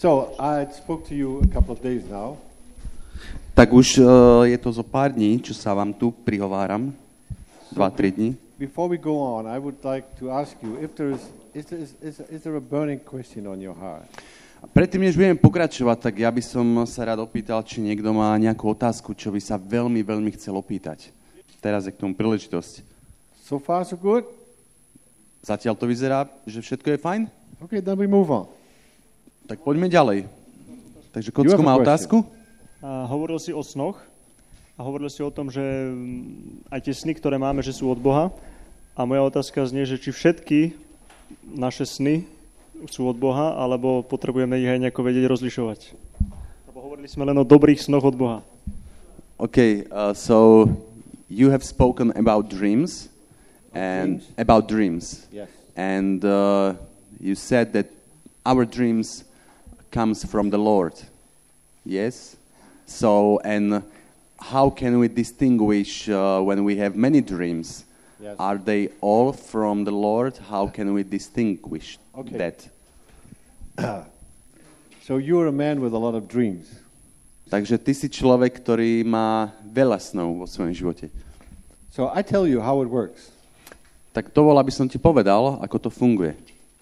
So, I spoke to you a couple of days now. Tak už je to zo pár dní, čo sa vám tu prihováram. 2-3 dní. Before we go on, I would like to ask you if there is there a burning question on your heart? Predtým, než budeme pokračovať, tak ja by som sa rád opýtal, či niekto má nejakú otázku, čo by sa veľmi, veľmi chcel opýtať. Teraz je k tomu príležitosť. So far, so good? Zatiaľ to vyzerá, že všetko je fajn? Okay, then we move on. Tak poďme ďalej. Takže Kocko má otázku? Hovoril si o snoch a hovoril si o tom, že aj tie sny, ktoré máme, že sú od Boha. A moja otázka znie, že či všetky naše sny sú od Boha, alebo potrebujeme ich aj nejako vedieť rozlišovať. Lebo hovorili sme len o dobrých snoch od Boha. Okay, so you have spoken about dreams and about dreams. Yes. And you said that our dreams comes from the Lord. Yes? So, and how can we distinguish when we have many dreams? Yes. Are they all from the Lord? How can we distinguish that? So you're a man with a lot of dreams. Takže ty si človek, ktorý má veľa snov vo svojom živote. So I tell you how it works. Tak dovol, aby som ti povedal, ako to funguje.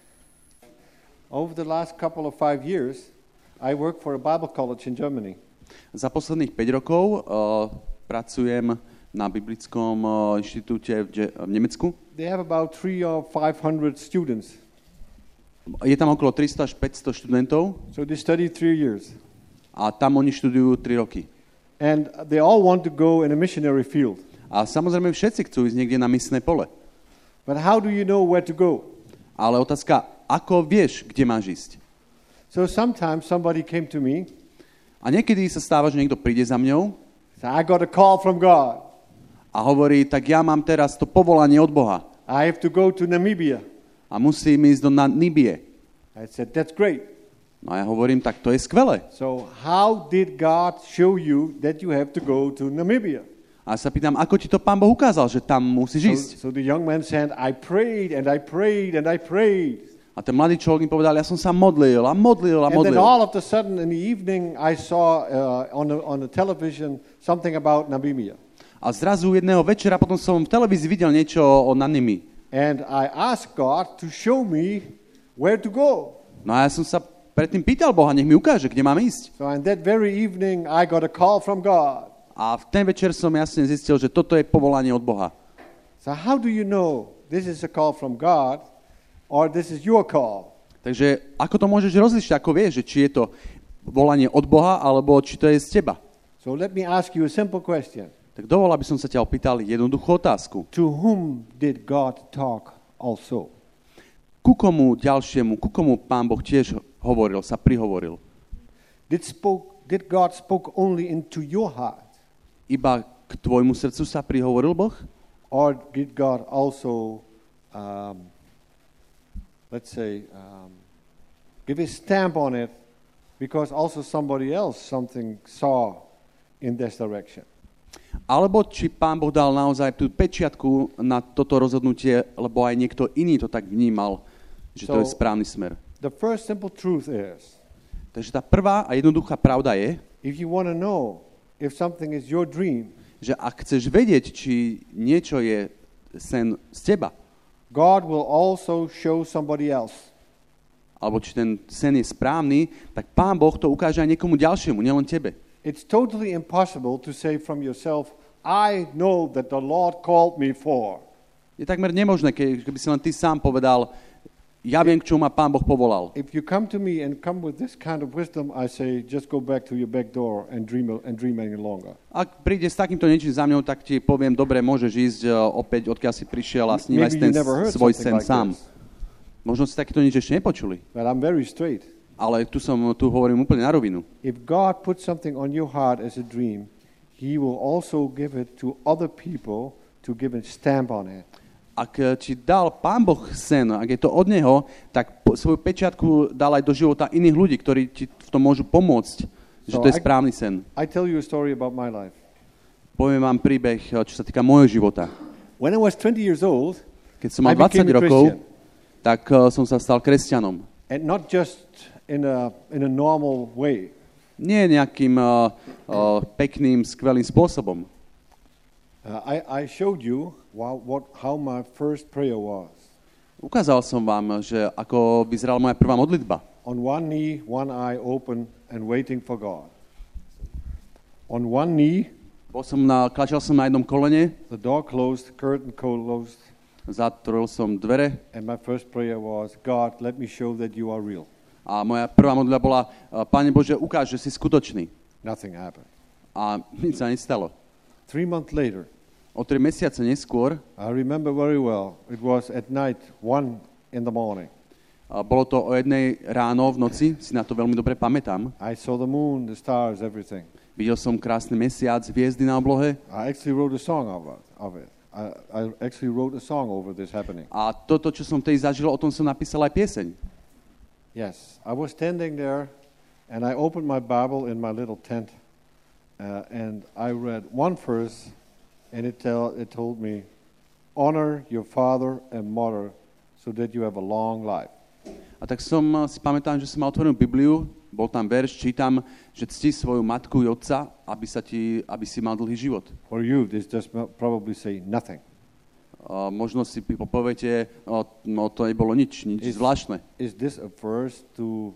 Over the last couple of 5 years, I work for a Bible college in Germany. Za posledných 5 rokov pracujem na biblickom inštitúte v Nemecku. They have about 300 or 500 students. Je tam okolo 300 až 500 študentov. So they study 3 years. A tam oni študujú 3 roky. And they all want to go in a missionary field. A samozrejme všetci chcú ísť niekde na misné pole. But how do you know where to go? Ale otázka, ako vieš, kde máš ísť? So sometimes somebody came to me. A niekedy sa stáva, že niekto príde za mňou. So I got a call from God. A hovorí, tak ja mám teraz to povolanie od Boha. I have to go to Namibia. A musím ísť do Namíbie. I said, that's great. No a ja hovorím, tak to je skvelé. So how did God show you that you have to go to Namibia? A sa pýtam, ako ti to Pán Boh ukázal, že tam musíš ísť? So the young man said, I prayed and I prayed and I prayed. A ten mladý človek mi povedal, ja som sa modlil a modlil a And then modlil. all of a sudden in the evening I saw on the television something about Namibia. A zrazu jedného večera potom som v televízii videl niečo o Namíbii. And I asked God to show me where to go. No a ja som sa predtým pýtal Boha, nech mi ukáže, kde mám ísť. So on that very evening I got a call from God. A v ten večer som jasne zistil, že toto je povolanie od Boha. So how do you know this is a call from God or this is your call? Takže ako to môžeš rozlišiť, ako vieš, že či je to volanie od Boha, alebo či to je z teba? So let me ask you a simple question. Tak dovol, aby som sa ťa opýtal jednoduchú otázku. To whom did God talk also? Ku komu ďalšiemu, ku komu Pán Boh tiež hovoril, sa prihovoril? Did God spoke only into your heart? Iba k tvojmu srdcu sa prihovoril Boh? Or did God also, give a stamp on it because also somebody else something saw in this direction? Alebo či Pán Boh dal naozaj tú pečiatku na toto rozhodnutie, lebo aj niekto iný to tak vnímal, že to je správny smer. The first simple truth is, takže tá prvá a jednoduchá pravda je, if you want to know if something is your dream, že ak chceš vedieť, či niečo je sen z teba, God will also show somebody else. alebo či ten sen je správny, tak Pán Boh to ukáže aj niekomu ďalšiemu, nielen tebe. It's totally impossible to say from yourself, I know that the Lord called me for. Je takmer nemožné, keby si len ty sám povedal, ja viem, k čomu ma Pán Boh povolal. If you come to me and come with this kind of wisdom, I say, just go back to your back door and dream any longer. Ak príde s takýmto niečím za mňou, tak ti poviem, dobre, môžeš ísť opäť, odkiaľ si prišiel a snívaj ten svoj sen sám. Možno si takéto nič ešte nepočuli. But I'm very straight. Ale tu hovorím úplne na rovinu. If God puts something on your heart as a dream, He will also give it to other people to give a stamp on it. Ak ti dal Pán Boh sen, ak je to od Neho, tak svoju pečiatku dal aj do života iných ľudí, ktorí ti v tom môžu pomôcť, že to je správny sen. I tell you a story about my life. Poviem vám príbeh, čo sa týka môjho života. When I was 20 years old, keď som mal 20 rokov, tak som sa stal kresťanom. And not just in a normal way. Nie nejakým pekným, skvelým spôsobom. I showed you how my first prayer was. Ukázal som vám, že ako vyzerala moja prvá modlitba. On one knee, one eye open and waiting for God. On one knee, Klačal som na jednom kolene, the door closed, curtain closed, zatvoril som dvere and my first prayer was, God, let me show that you are real. a moja prvá modlitba bola, Pane Bože, ukáž, že si skutočný. Nothing happened. A nič sa nestalo. 3 months later, O 3 mesiace neskôr, I remember very well, it was at night, 1 in the morning. bolo to o 1 ráno v noci, si na to veľmi dobre pamätám. I saw the moon, the stars, everything. Videl som krásny mesiac, hviezdy na oblohe I actually wrote a song of it. I actually wrote a song over this happening. a toto, čo som vtedy zažil, o tom som napísal aj pieseň. Yes, I was standing there and I opened my Bible in my little tent and I read one verse and it told me, honor your father and mother so that you have a long life. A tak si pamätám, že som mal otvorenú Bibliu, bol tam verš, čítam, že cti svoju matku i otca, aby si mal dlhý život. For you, this just probably say nothing. Možno si poviete, no to nebolo nič zvláštne. Is this a verse to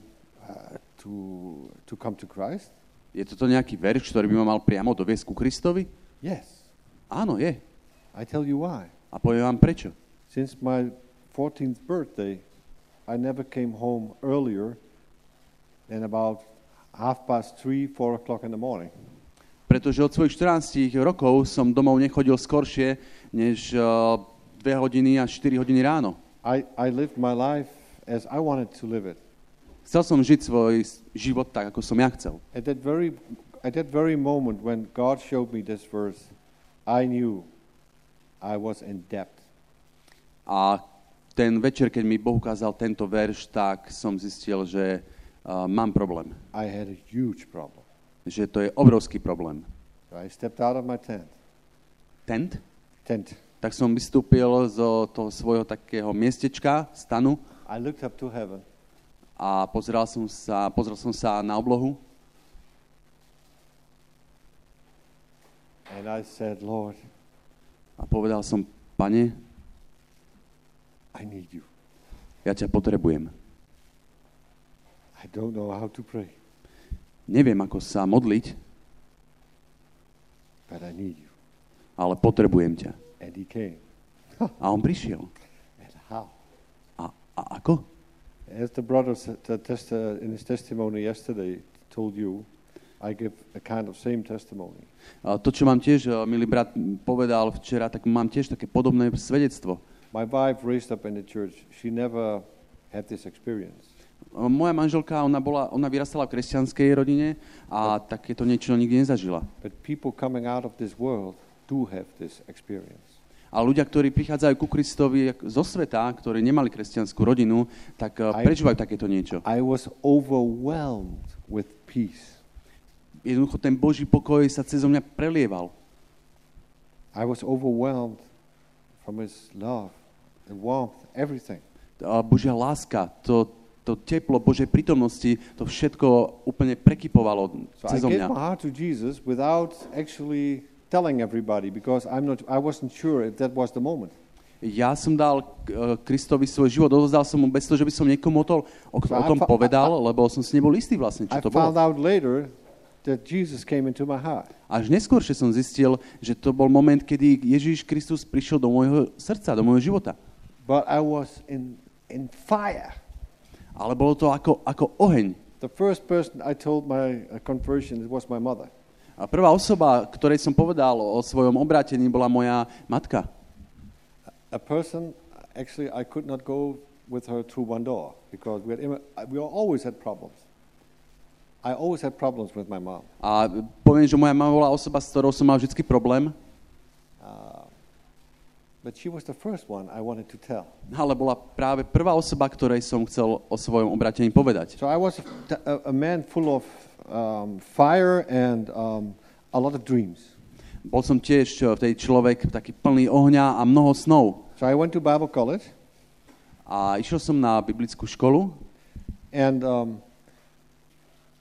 come to Christ? Je toto nejaký verš, ktorý by ma mal priamo doviesť ku Kristovi? Yes. Áno, je. I tell you why. A poviem vám prečo. Since my 14th birthday, I never came home earlier than about 3:30, 4 o'clock in the morning. Pretože od svojich 14 rokov som domov nechodil skoršie, než 2 hodiny a 4 hodiny ráno. I lived my life as I wanted to live it. Chcel som žiť svoj život tak, ako som ja chcel. At that very moment when God showed me this verse, I knew I was in debt. A ten večer, keď mi Boh ukázal tento verš, tak som zistil, že mám problém. I had a huge problem. Že to je obrovský problém. So I stepped out of my tent. Tent? Tent. Tak som vystúpil zo toho svojho takého miestečka, stanu I looked up to heaven. a pozrel som sa na oblohu And I said, Lord, a povedal som, Pane, I need you. ja ťa potrebujem. I don't know how to pray, Neviem, ako sa modliť, but I need you. ale potrebujem ťa. And he came. A on prišiel. And how? A ako? As the brother in his testimony yesterday told you, I give a kind of same testimony. To, čo mám tiež, milý brat, povedal včera, tak mám tiež také podobné svedectvo. My wife raised up in the church. She never had this experience. Moja manželka, ona vyrastala v kresťanskej rodine a takéto niečo nikdy nezažila. But people coming out of this world do have this experience. A ľudia, ktorí prichádzajú ku Kristovi zo sveta, ktorí nemali kresťanskú rodinu, tak prežívajú takéto niečo. I was overwhelmed with peace. Jednoducho ten Boží pokoj sa cezo mňa prelieval. I was overwhelmed from his love, the warmth, everything. Božia láska, to teplo Božej prítomnosti, to všetko úplne prekypovalo cezo So I gave mňa. my heart to Jesus without actually telling everybody, because I wasn't sure if that was the moment. Ja som dal Kristovi svoj život, odovzdal som mu bez toho, že by som niekomu o tom povedal, lebo som si nebol istý vlastne, čo I to found bolo. out later that Jesus came into my heart. Až neskôršie som zistil, že to bol moment, kedy Ježíš Kristus prišiel do môjho srdca, do môjho života. But I was in fire. Ale bolo to ako oheň. The first person I told my conversion, it was my mother. A prvá osoba, ktorej som povedal o svojom obrátení, bola moja matka. A person, actually I could not go with her through one door, because we always had problems. I always had problems with my mom. A poviem, že moja mama bola osoba, s ktorou som mal vždycky problém. But she was the first one I wanted to tell. Ale bola práve prvá osoba, ktorej som chcel o svojom obrátení povedať. So I was a man full of fire and a lot of dreams. Bol som tiež vtedy človek taký plný ohňa a mnoho snov. So I went to Bible college. A išiel som na biblickú školu. And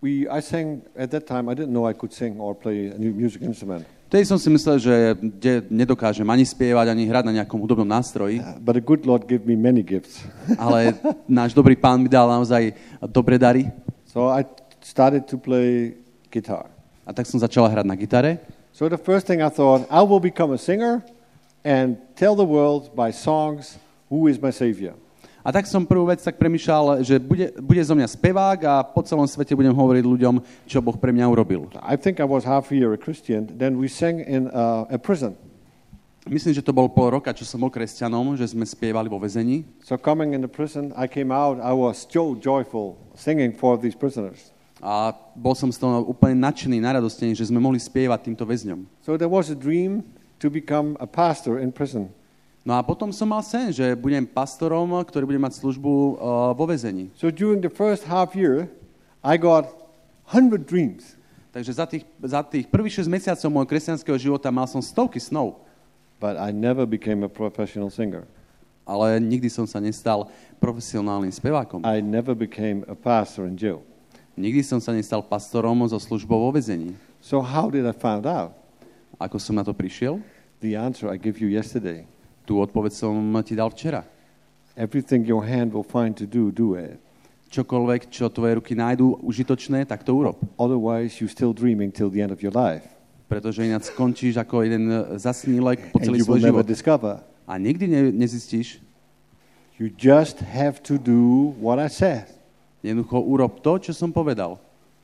I sang at that time. I didn't know I could sing or play a new music instrument. Vtedy som si myslel, že nedokážem ani spievať, ani hrať na nejakom hudobnom nástroji, But the good Lord gave me many gifts. ale náš dobrý pán mi dal naozaj dobré dary. So I started to play guitar. A tak som začala hrať na gitare. So the first thing I thought, I will become a singer and tell the world by songs who is my savior. A tak som prvú vec tak premýšľal, že bude zo mňa spevák a po celom svete budem hovoriť ľuďom, čo Boh pre mňa urobil. I think I was half a year a Christian. Then we sang in a prison. Myslím, že to bol pol roka, čo som bol kresťanom, že sme spievali vo väzení. So coming in the prison, I came out. I was so joyful singing for these prisoners. A bol som z toho úplne nadšený, naradostený, že sme mohli spievať týmto väzňom. So there was a dream to become a pastor in prison. No a potom som mal sen, že budem pastorom, ktorý bude mať službu vo väzení. So during the first half year, I got 100 dreams. Takže za tých prvých 6 mesiacov môjho kresťanského života mal som stovky snov. But I never became a professional singer. Ale nikdy som sa nestal profesionálnym spevákom. I never became a pastor in jail. Nikdy som sa nestal pastorom so službou vo väzení. So how did I find out? Ako som na to prišiel? The answer I gave you yesterday. Tú odpoveď som ti dal včera. Everything your hand will find to do, do it. Čokoľvek, čo tvoje ruky nájdú užitočné, tak to urob. Otherwise, you're still dreaming till the end of your life. Pretože ináč skončíš ako jeden zasnílek po And celý you will svoj never život. discover. A nikdy nezistíš. You just have to do what I said. Jednoducho urob to, čo som povedal.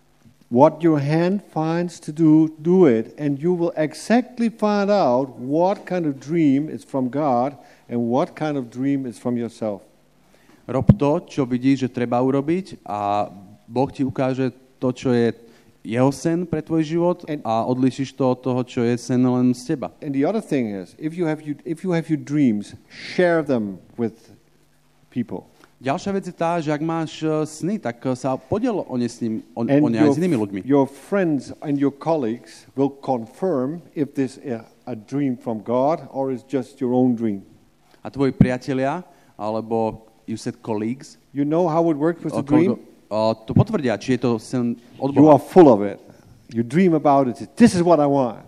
What your hand finds to do, do it, and you will exactly find out what kind of dream is from God and what kind of dream is from yourself. Rob to, čo vidíš, že treba urobiť a Boh ti ukáže to, čo je jeho sen pre tvoj život a odlíšiš to od toho, čo je sen len z teba. And the other thing is, if you have your dreams, share them with people. Ďalšia vec je tá, že ak máš sny, tak sa podiel o ne s And aj s inými ľuďmi. your friends and your colleagues will confirm if this is a dream from God or is just your own dream. A tvoji priatelia, alebo you said colleagues, You know how it works with the dream? To potvrdia, či je to sen od You are Boha. full of it. You dream about it. This is what I want.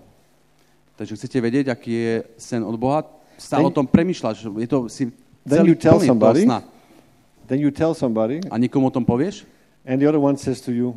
Takže chcete vedieť, aký je sen od Boha? Stále o tom premýšľaš. Je to si Then celý you tell plný toho somebody. sna. Then you tell somebody, A nikomu o tom povieš? and the other one says to you,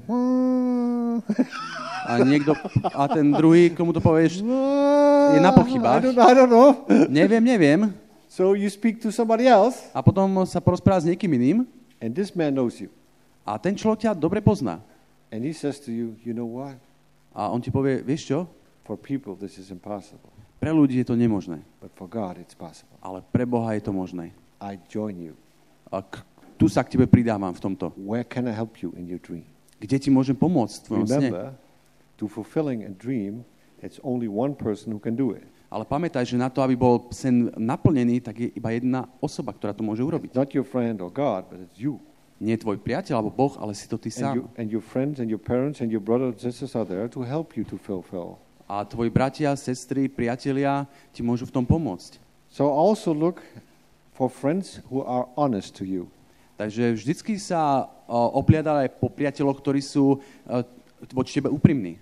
A ten druhý, komu to povieš, je na pochybách. I don't know. Neviem. So you speak to somebody else, A potom sa porozpráva s niekým iným and this man knows you. a ten človek ťa dobre pozná. And he says to you, you know what? A on ti povie, vieš čo? For people, this is impossible. Pre ľudí je to nemožné, But for God, it's possible. ale pre Boha je to možné. I join you. A tu sa k tebe pridávam v tomto. Where can I help you in your dream? Kde ti môžem pomôcť v tvojom sne? Remember, to fulfilling a dream, it's only one person who can do it. Ale pamätaj, že na to, aby bol sen naplnený, tak je iba jedna osoba, ktorá to môže urobiť. It's not your friend or God, but it's you. Nie tvoj priateľ alebo Boh, ale si to ty sám. And your friends and your parents and your brothers and sisters are there to help you to fulfill. A tvoji bratia, sestry, priatelia ti môžu v tom pomôcť. So also look for friends who are honest to you. Takže vždycky sa opliadaj aj po priateľoch, ktorí sú voči tebe úprimní.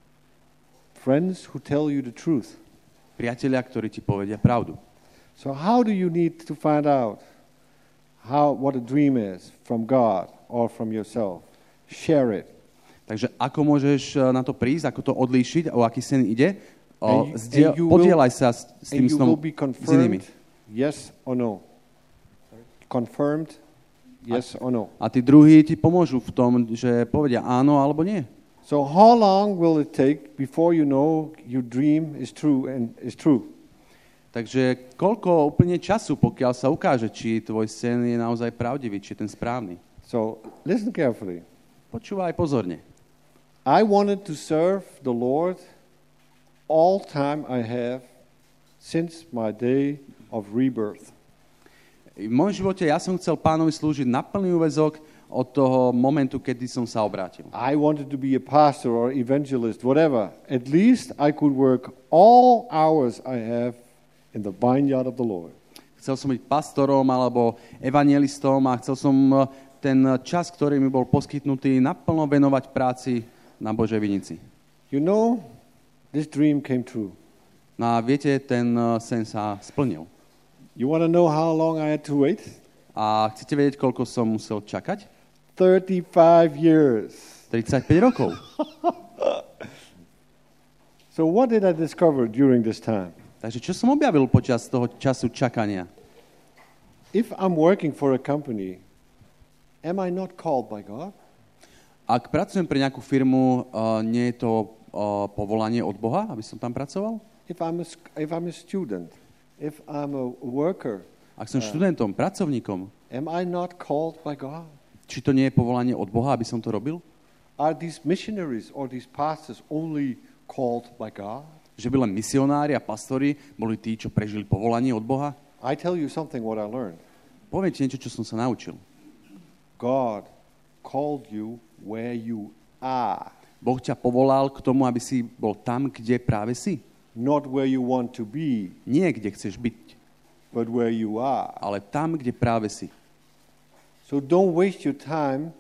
Friends who tell you the truth. Priatelia, ktorí ti povedia pravdu. So how do you need to find out what a dream is from God or from yourself? Share it. Takže ako môžeš na to prísť, ako to odlíšiť, o aký sen ide? And Podielaj sa s tým you snom will be s inými. confirmed, yes or no. Confirmed, yes or no. A tí druhí ti pomôžu v tom, že povedia áno alebo nie. So how long will it take before you know your dream is true and is true? Takže koľko úplne času, pokiaľ sa ukáže, či tvoj sen je naozaj pravdivý, či je ten správny. So listen carefully. Počúvaj pozorne. I wanted to serve the Lord all time I have since my day of rebirth. V mojom živote ja som chcel Pánovi slúžiť na plný úväzok od toho momentu, kedy som sa obrátil. I wanted to be a pastor or evangelist, whatever. At least I could work all hours I have in the vineyard of the Lord. Chcel som byť pastorom alebo evangelistom a chcel som ten čas, ktorý mi bol poskytnutý, naplno venovať práci na Božej vinici. You know, this dream came true. No a viete, ten sen sa splnil. You want to know how long I had to wait? A chcete vedieť, koľko som musel čakať? 35 years. 35 rokov. So what did I discover during this time? Takže čo som objavil počas toho času čakania? If I'm working for a company, am I not called by God? Ak pracujem pre nejakú firmu, nie je to povolanie od Boha, aby som tam pracoval? If I'm a student, if I'm a worker, Ak som študentom, pracovníkom, am I not called by God? či to nie je povolanie od Boha, aby som to robil? Are these missionaries or these pastors only called by God? Že by len misionári a pastori boli tí, čo prežili povolanie od Boha? I tell you something what I learned. Poviem ti niečo, čo som sa naučil. God called you where you are, Boh ťa povolal k tomu, aby si bol tam, kde práve si. not where you want to be, Nie, kde chceš byť, but where you are. ale tam, kde práve si. So don't waste your time.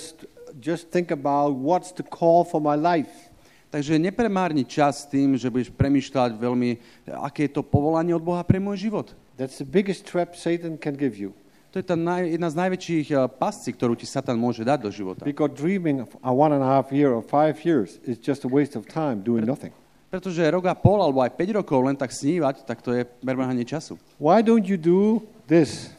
Just think about what's the call for my life. Takže nepremárni čas tým, že budeš premýšľať veľmi, aké je to povolanie od Boha pre môj život. That's the biggest trap Satan can give you. To je tá jedna z najväčších pascí, ktorú ti Satan môže dať do života. Because dreaming of a 1.5 year or 5 years is just a waste of time doing nothing. Pretože rok a pol alebo aj 5 rokov len tak snívať, tak to je premrhanie času. Why don't you do this?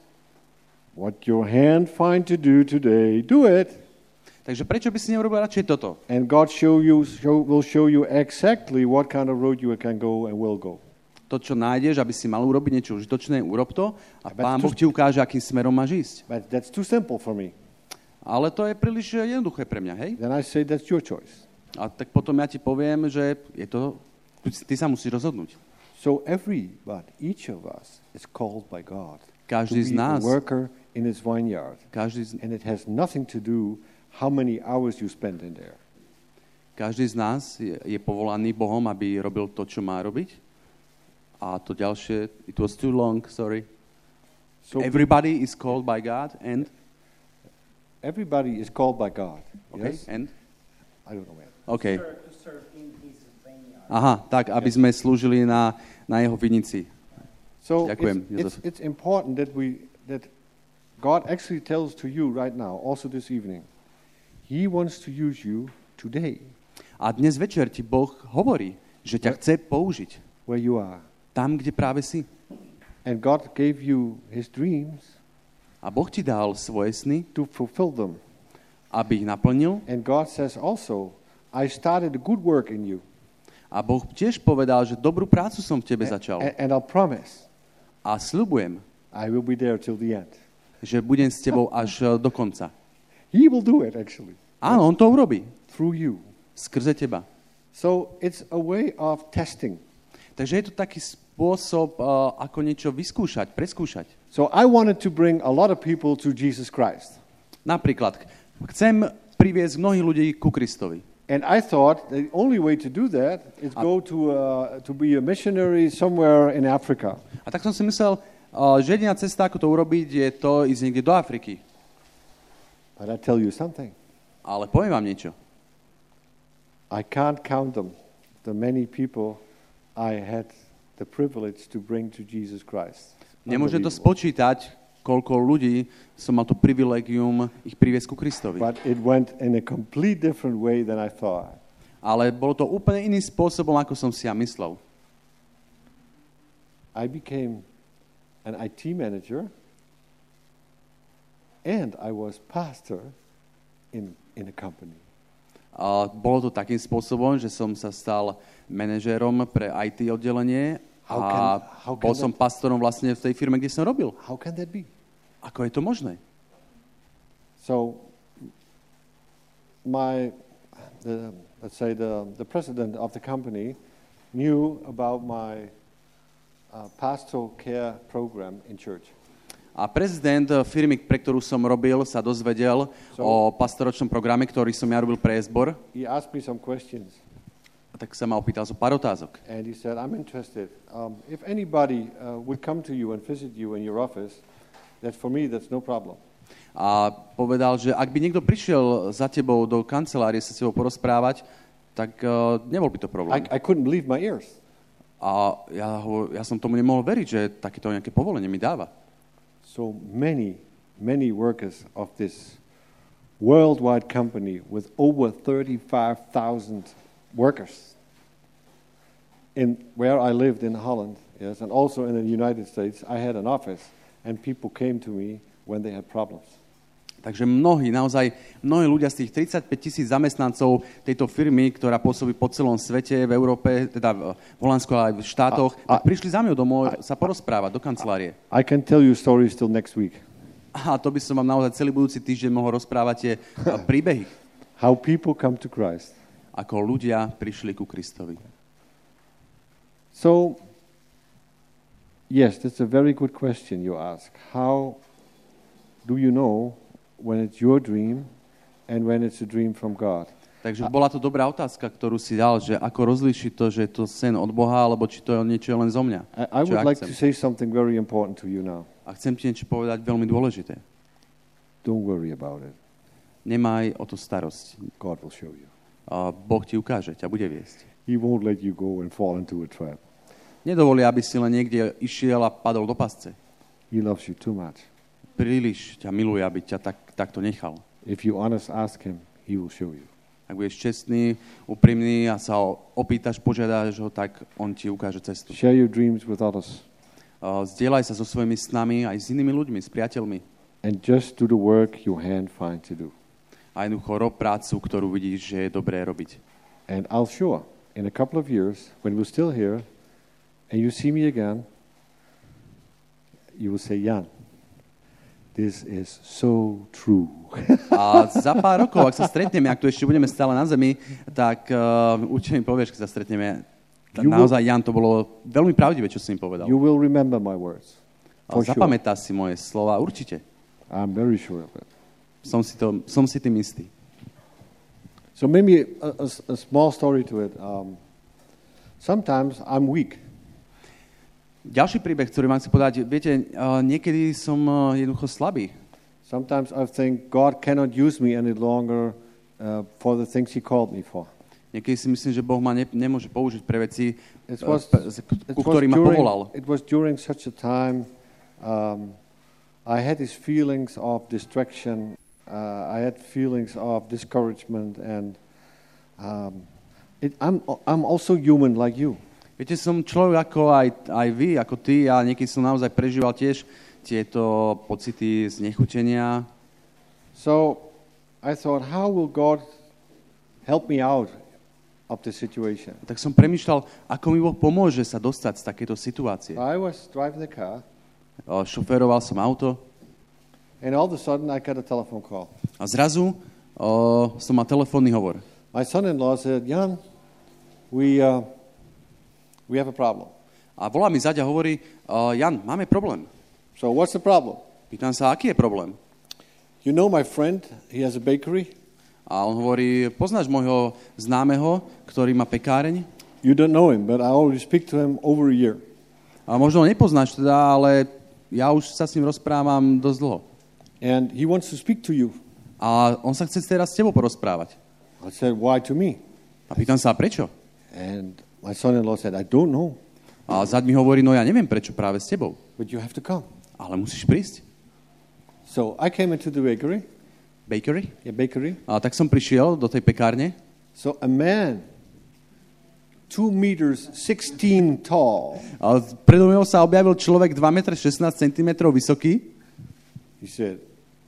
What your hand find to do today, do it. Takže prečo by si neurobil radšej toto? And God will show you exactly what kind of road you can go and will go. To, čo nájdeš, aby si mal urobiť niečo užitočné, urob to a But Pán Boh ti ukáže, akým smerom máš ísť. But that's too simple for me. Ale to je príliš jednoduché pre mňa, hej? Then I say that's your choice. A tak potom ja ti poviem, že je to, ty sa musíš rozhodnúť. So each of us is called by God Každý to z be nás, a worker in his vineyard. And it has nothing to do how many hours you spend in there. každý z nás je povolaný Bohom, aby robil to, čo má robiť. A to ďalšie, it was too long, sorry. So Everybody is called by God and... everybody is called by God. Okay, Yes? and? I don't know where. Okay. Aha, tak, aby sme slúžili na jeho vinici. So Ďakujem, it's important that God actually tells to you right now, also this evening, He wants to use you today, A dnes večer ti Boh hovorí, že ťa chce použiť where you are. tam, kde práve si. And God gave you His dreams A Boh ti dal svoje sny, to fulfill them. aby ich naplnil. And God says also, I started a good work in you. A Boh tiež povedal, že dobrú prácu som v tebe začal. And I'll promise, A sľubujem, I will be there till the end. že budem s tebou až do konca. He will do it, actually, Áno, on to urobí. through you. Skrze teba. So it's a way of testing. Takže je to taký spôsob, ako niečo vyskúšať, preskúšať. So I wanted to bring a lot of people to Jesus Christ. Napríklad, chcem priviesť mnohých ľudí ku Kristovi. And I thought the only way to do that is go to be a missionary somewhere in Africa. A tak som si myslel, že jediná cesta, ako to urobiť, je to ísť niekde do Afriky. But I tell you something. Ale poviem vám niečo. I can't count them, the many people I had the privilege to bring to Jesus Christ. Nemôžem to Unbelievable. spočítať, koľko ľudí som mal to privilegium ich priviesť ku Kristovi. But it went in a complete different way than I thought. Ale bolo to úplne iným spôsobom, ako som si ja myslel. I became an IT manager and I was pastor in a company. A bolo to takým spôsobom, že som sa stal manažérom pre IT oddelenie a bol som pastorom vlastne v tej firme, kde som robil. How can that be? Ako je to možné? So let's say the president of the company knew about my pastoral care program in church. A prezident firmy, pre ktorú som robil, sa dozvedel o pastoročnom programe, ktorý som ja robil pre zbor. He asked me some questions. A tak sa ma opýtal zo pár otázok. And he said, I'm interested. If anybody would come to you and visit you in your office, that for me, that's no problem. A povedal, že ak by niekto prišiel za tebou do kancelárie sa s tebou porozprávať, tak nebol by to problém. I couldn't believe my ears. A ja som tomu nemohol veriť, že takéto nejaké povolenie mi dáva. So many workers of this worldwide company with over 35,000 workers in where I lived in Holland, yes, and also in the United States, I had an office and people came to me when they had problems. Takže naozaj mnohí ľudia z tých 35,000 zamestnancov tejto firmy, ktorá pôsobí po celom svete, v Európe, teda v Holandsku, ale aj v štátoch, tak prišli za mňou domov sa porozprávať do kancelárie. I can tell you stories till next week. A to by som vám naozaj celý budúci týždeň mohol rozprávať tie príbehy. How people come to Christ. Ako ľudia prišli ku Kristovi. So, yes, that's a very good question you ask. How do you know when it's your dream and when it's a dream from God? Takže bola to dobrá otázka, ktorú si dal, že ako rozlíšiť to, že je to sen od Boha, alebo či to je niečo len zo mňa. I would like to say something very important to you now. A chcem ti niečo povedať veľmi dôležité. Don't worry about it. Nemaj o to starosť. God will show you. Boh ti ukáže, ťa bude viesť. He won't let you go and fall into a trap. Nedovolí, aby si len niekde išiel a padol do pasce. He loves you too much. Príliš ťa miluje, aby ťa takto nechal. If you honest ask him, he will show you. Ak budeš čestný, úprimný a sa opýtaš, požiadaš ho, tak on ti ukáže cestu. Share your dreams with others. Zdieľaj sa so svojimi snami aj s inými ľuďmi, s priateľmi. And just do the work your hand finds to do. A jednoducho rob prácu, ktorú vidíš, že je dobré robiť. And I'll sure, in a couple of years, when we're still here, and you see me again, you will say, Jan, this is so true. A za pár rokov, ak sa stretneme, ak tu ešte budeme stále na zemi, tak určite mi povieš, keď sa stretneme. Naozaj, Jan, to bolo veľmi pravdivé, čo si mi povedal. You will remember my words. Zapamätáš si moje slova, určite. I'm very sure of it. Som si tým istý. So maybe a small story to it. Sometimes I'm weak. Ďalší príbeh, ktorý vám chcem povedať, viete, niekedy som jednoducho slabý. Sometimes I think God cannot use me any longer for the things He called me for. Niekedy si myslím, že Boh ma nemôže použiť pre veci, ku ktorým ma povolal. It was during such a time I had these feelings of distraction, I had feelings of discouragement, and I'm also human like you. Viete, som človek ako aj vy, ako ty, a niekedy som naozaj prežíval tiež tieto pocity znechutenia. So I thought, how will God help me out of this situation? Tak som premýšľal, ako mi Boh pomôže sa dostať z takéto situácie. I was driving the car. Šoféroval som auto. And all of a sudden I got a telephone call. A zrazu som mal telefónny hovor. My son-in-law said, Jan, we have a problem. A volá mi zaď a hovorí, Jan, máme problém. So what's the problem? Pýtam sa, aký je problém? You know my friend, he has a bakery. A on hovorí, poznáš môjho známeho, ktorý má pekáreň? You don't know him, but I already speak to him over a year. A možno ho nepoznáš teda, ale ja už sa s ním rozprávam dosť dlho. And he wants to speak to you. A on sa chce teraz s tebou porozprávať. I said, why to me? A pýtam sa, prečo? And my son-in-law said, I don't know. A zaď mi hovorí, no ja neviem prečo práve s tebou. But you have to come. Ale musíš prísť. So I came into the bakery. Bakery? Yeah, bakery. A tak som prišiel do tej pekárne. So a man, 2 meters 16 tall. A predo mňou sa objavil človek 2 metre 16 cm vysoký. He said,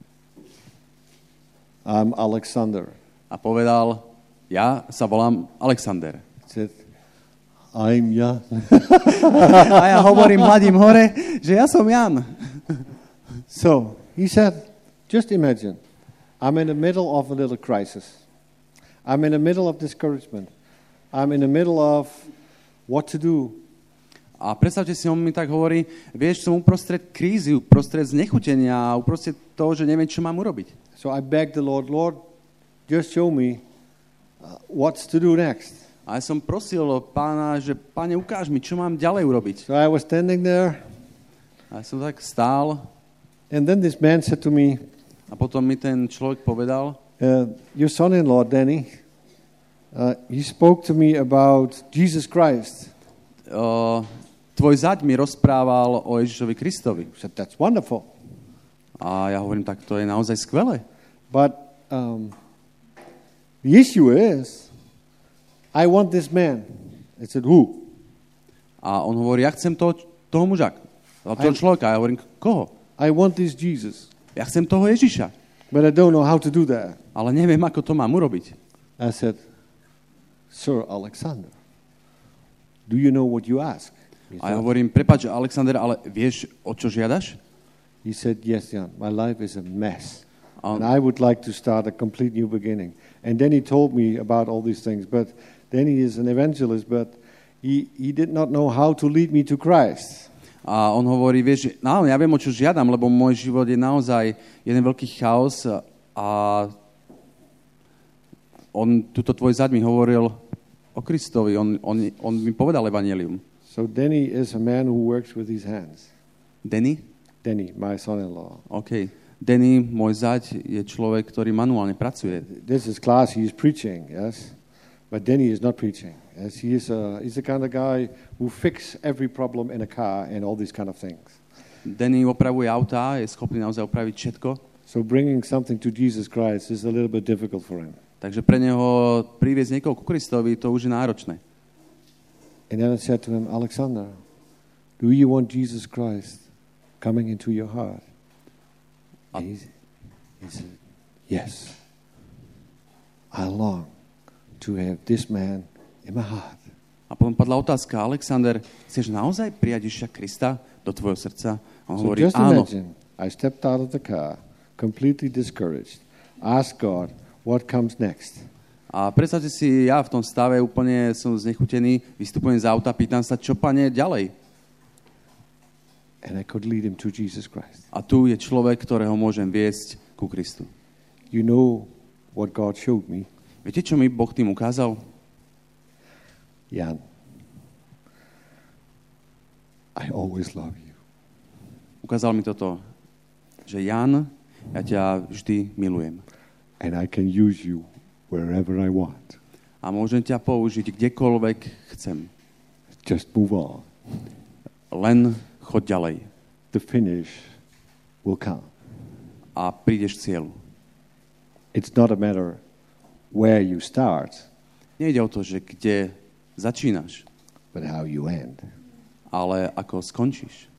I'm Alexander. A povedal, ja sa volám Alexander. He said, I'm Jan. A ja hovorím, hladím hore, že ja som Jan. So he said, just imagine, I'm in the middle of a little crisis. I'm in the middle of discouragement. I'm in the middle of what to do. A predstavte si, on mi tak hovorí, vieš, som uprostred krízy, uprostred znechutenia, uprostred toho, že neviem, čo mám urobiť. So I begged the Lord, just show me what's to do next. A ja som prosil Pána, že Pane, ukáž mi, čo mám ďalej urobiť. So I was standing there. A ja som tak stál. And then this man said to me, A potom mi ten človek povedal, your son-in-law, Danny, he spoke to me about Jesus Christ. Tvoj zať mi rozprával o Ježišovi Kristovi. I said, that's wonderful. A ja hovorím, tak to je naozaj skvelé. But the issue is, I want this man. I said, who? A on hovorí, ja chcem toho muža, toho človeka. Ja hovorím, koho? I want this Jesus. Ja chcem toho Ježiša. But I don't know how to do that. Ale neviem, ako to mám urobiť. I said, Sir Alexander, do you know what you ask? A ja hovorím, prepáč, Alexander, ale vieš, o čo žiadaš? He said, yes, Jan, my life is a mess. And I would like to start a complete new beginning. And then he told me about all these things. But then he is an evangelist, but he did not know how to lead me to Christ. A on hovorí, vieš, no, ja viem, o čo žiadam, lebo môj život je naozaj jeden veľký chaos a tuto tvoj zad mi hovoril o Kristovi, on mi povedal evanjelium. So Danny is a man who works with his hands. Danny? Danny, my son-in-law. OK. Danny, môj zať, je človek, ktorý manuálne pracuje. This is class, he is preaching, yes? But Danny is not preaching. Yes, he's the kind of guy who fix every problem in a car and all these kind of things. Danny opravuje autá, je schopný naozaj opraviť všetko. So bringing something to Jesus Christ is a little bit difficult for him. Takže pre neho priviesť niekoho ku Kristovi, to už je náročné. And then I said to him, Alexander, do you want Jesus Christ coming into your heart? And he said, yes. I long to have this man in my heart. A potom padla otázka, Alexander, chceš naozaj prijať Ježiša Krista do tvojho srdca? A on hovorí, just áno. imagine, I stepped out of the car, completely discouraged, asked God, what comes next? A predstavte si, ja v tom stave úplne som znechutený, vystupujem z auta, pýtam sa, čo, Pane, ďalej? And I could lead him to Jesus Christ. A tu je človek, ktorého môžem viesť ku Kristu. You know what God showed me? Viete, čo mi Boh tým ukázal? Jan, I always love you. Ukázal mi toto, že Jan, ja ťa vždy milujem. And I can use you wherever I want. A môžem ťa použiť kdekoľvek chcem. Just move on. Len choď ďalej. The finish will come. A prídeš k cieľu. It's not a matter where you start, Nejde o to, že kde začínaš, but how you end. ale ako skončíš.